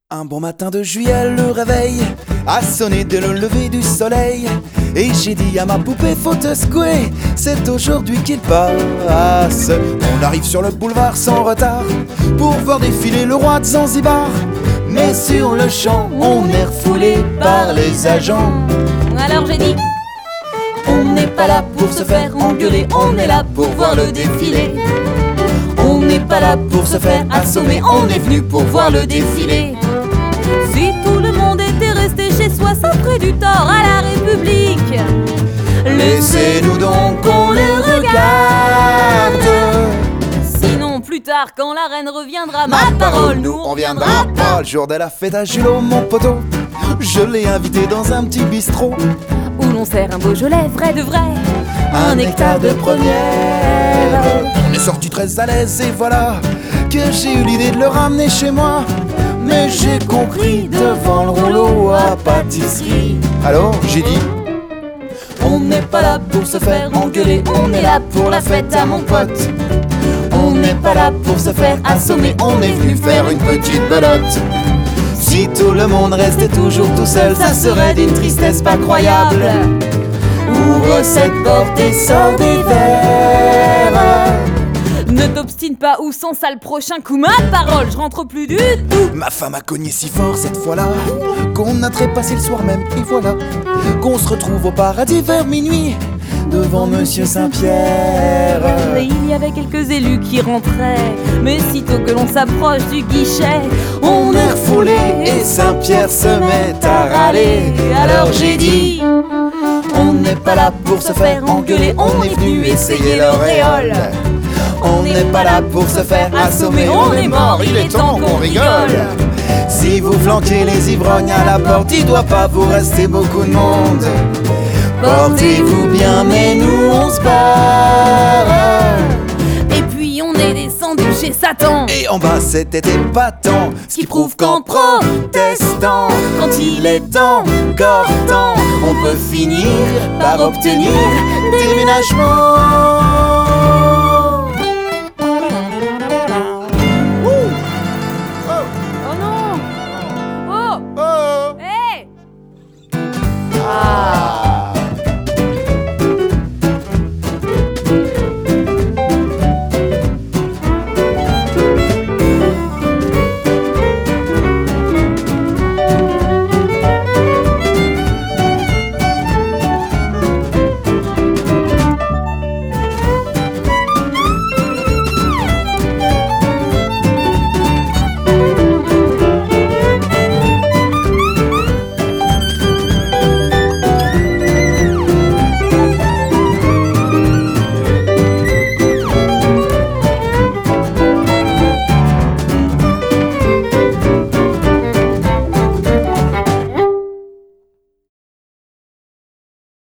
Un bon matin de juillet, le réveil a sonné dès le lever du soleil. Et j'ai dit à ma poupée, faut te secouer, c'est aujourd'hui qu'il passe. On arrive sur le boulevard sans retard pour voir défiler le roi de Zanzibar. Mais sur le champ, on est refoulé par les agents. Alors j'ai dit, on n'est pas là pour se faire engueuler, on est là pour voir le défilé. On n'est pas là pour se faire assommer, on est venu pour voir le défilé. si tout le monde était resté chez soi, ça ferait du tort à la République. Laissez-nous donc qu'on le regarde. Sinon plus tard quand la reine reviendra, Ma parole, nous on viendra pas. Le jour de la fête à Julot, mon poteau, je l'ai invité dans un petit bistrot où l'on sert un Beaujolais vrai de vrai, un nectar de première. On est sorti très à l'aise et voilà que j'ai eu l'idée de le ramener chez moi. Mais j'ai compris devant le rouleau à pâtisserie. Alors j'ai dit, on n'est pas là pour se faire engueuler, on est là pour la fête à mon pote. On n'est pas là pour se faire assommer, on est venu faire une petite belote. Si tout le monde restait toujours tout seul, ça serait d'une tristesse pas croyable. Ouvre cette porte et sors des verres. Ne t'obstine pas ou sans ça le prochain coup, ma parole, je rentre plus du tout. Ma femme a cogné si fort cette fois-là qu'on a trépassé le soir même, et voilà qu'on se retrouve au paradis vers minuit devant Monsieur Saint-Pierre. Et il y avait quelques élus qui rentraient, mais sitôt que l'on s'approche du guichet, On est refoulé et Saint-Pierre se met à râler. Alors j'ai dit, on n'est pas là pour se faire engueuler, on est venu essayer l'auréole. On n'est pas là pour se faire assommer, on est mort, il est temps qu'on rigole. Si vous flanquez les ivrognes à la porte, il doit pas vous rester beaucoup de monde. Portez-vous bien, mais nous on se barre. et puis on est descendu chez Satan. Et en bas c'était épatant, ce qui prouve qu'en protestant, quand il est encore temps, on peut finir par obtenir déménagement.